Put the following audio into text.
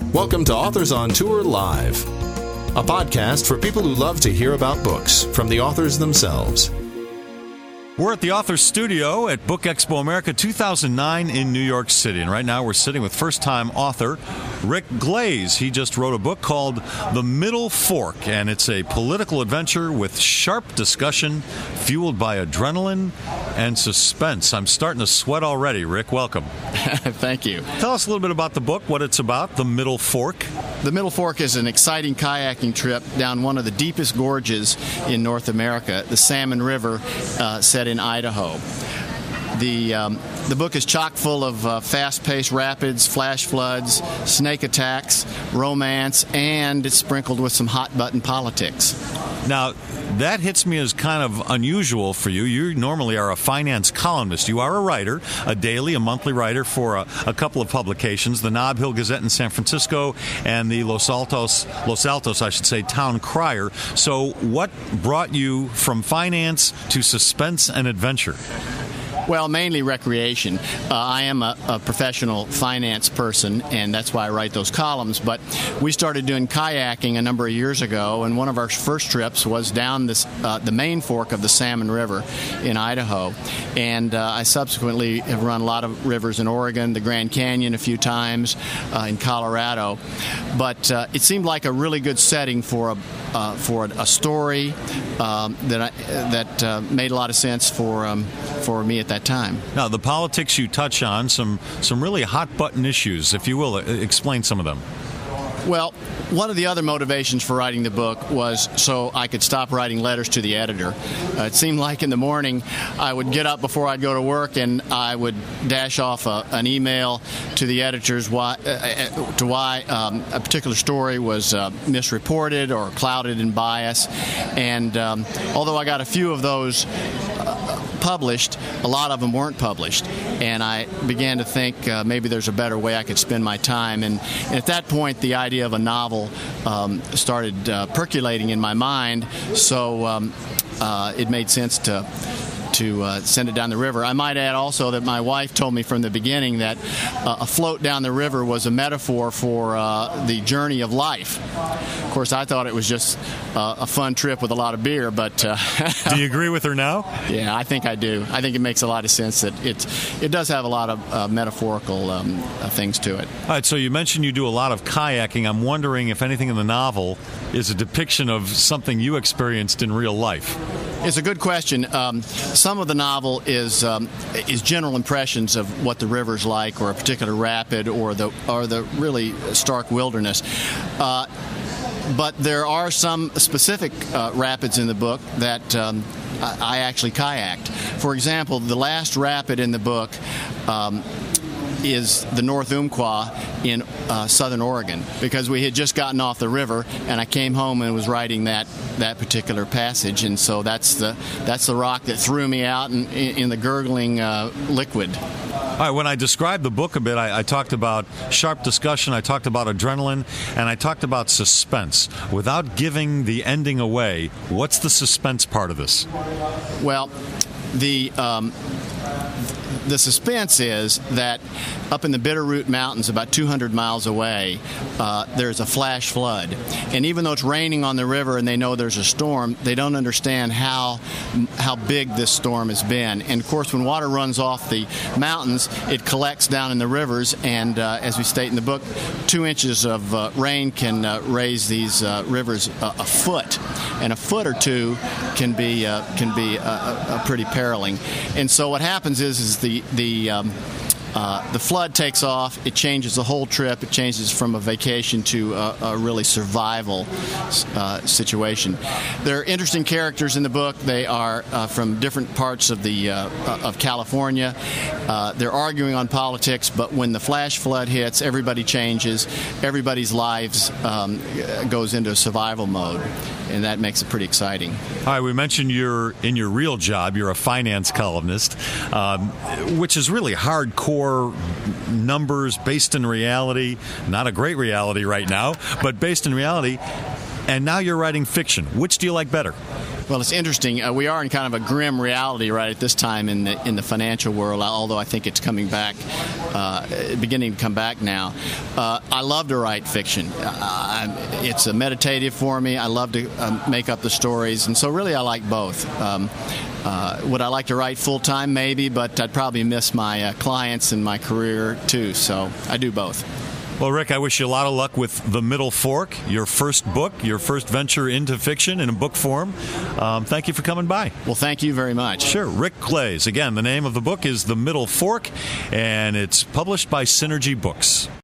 Welcome to Authors on Tour Live, a podcast for people who love to hear about books from the authors themselves. We're at the Authors Studio at Book Expo America 2009 in New York City. And right now we're sitting with first-time author Rick Glaze. He just wrote a book called The Middle Fork, and it's a political adventure with sharp discussion fueled by adrenaline and suspense. I'm starting to sweat already. Rick, welcome. Thank you. Tell us a little bit about the book, what it's about, The Middle Fork. The Middle Fork is an exciting kayaking trip down one of the deepest gorges in North America, the Salmon River, set in Idaho. The book is chock full of fast-paced rapids, flash floods, snake attacks, romance, and it's sprinkled with some hot-button politics. Now, that hits me as kind of unusual for you. You normally are a finance columnist. You are a writer, a daily, a monthly writer for a couple of publications, the Nob Hill Gazette in San Francisco and the Los Altos, Town Crier. So what brought you from finance to suspense and adventure? Well, mainly recreation. I am a professional finance person, and that's why I write those columns. But we started doing kayaking a number of years ago, and one of our first trips was down the main fork of the Salmon River in Idaho. And I subsequently have run a lot of rivers in Oregon, the Grand Canyon a few times, in Colorado. But it seemed like a really good setting for a story that made a lot of sense for me at that time. Now, the politics you touch on, some really hot-button issues, if you will. Explain some of them. Well, one of the other motivations for writing the book was so I could stop writing letters to the editor. It seemed like in the morning I would get up before I'd go to work and I would dash off an email to the editors why a particular story was misreported or clouded in bias. And although I got a few of those published, a lot of them weren't published, and I began to think maybe there's a better way I could spend my time, and at that point the idea of a novel started percolating in my mind, so it made sense to send it down the river. I might add also that my wife told me from the beginning that a float down the river was a metaphor for the journey of life. Of course, I thought it was just a fun trip with a lot of beer, but... Do you agree with her now? Yeah, I think I do. I think it makes a lot of sense that it does have a lot of metaphorical things to it. All right, so you mentioned you do a lot of kayaking. I'm wondering if anything in the novel is a depiction of something you experienced in real life. It's a good question. Some of the novel is general impressions of what the river's like, or a particular rapid, or the really stark wilderness. But there are some specific rapids in the book that I actually kayaked. For example, the last rapid in the book is the North Umpqua in southern Oregon, because we had just gotten off the river and I came home and was writing that particular passage, and so that's the rock that threw me out in the gurgling liquid. All right, when I described the book a bit, I talked about sharp discussion, I talked about adrenaline, and I talked about suspense. Without giving the ending away, what's the suspense part of this? Well, the suspense is that up in the Bitterroot Mountains, about 200 miles away, there's a flash flood. And even though it's raining on the river and they know there's a storm, they don't understand how big this storm has been. And, of course, when water runs off the mountains, it collects down in the rivers. And, as we state in the book, 2 inches of rain can raise these rivers a foot. And a foot or two can be pretty perailing. And so what happens is the flood takes off. It changes the whole trip. It changes from a vacation to a really survival situation. There are interesting characters in the book. They are from different parts of of California. They're arguing on politics, but when the flash flood hits, everybody changes. Everybody's lives goes into survival mode, and that makes it pretty exciting. All right, we mentioned you're in your real job. You're a finance columnist, which is really hardcore numbers based in reality. Not a great reality right now, but based in reality. And now you're writing fiction. Which do you like better? Well, it's interesting. We are in kind of a grim reality right at this time in the financial world, although I think it's coming back, beginning to come back now. I love to write fiction. It's a meditative for me. I love to make up the stories, and so really I like both. Would I like to write full-time? Maybe, but I'd probably miss my clients and my career too, so I do both. Well, Rick, I wish you a lot of luck with The Middle Fork, your first book, your first venture into fiction in a book form. Thank you for coming by. Well, thank you very much. Sure. Rick Glaze. Again, the name of the book is The Middle Fork, and it's published by Synergy Books.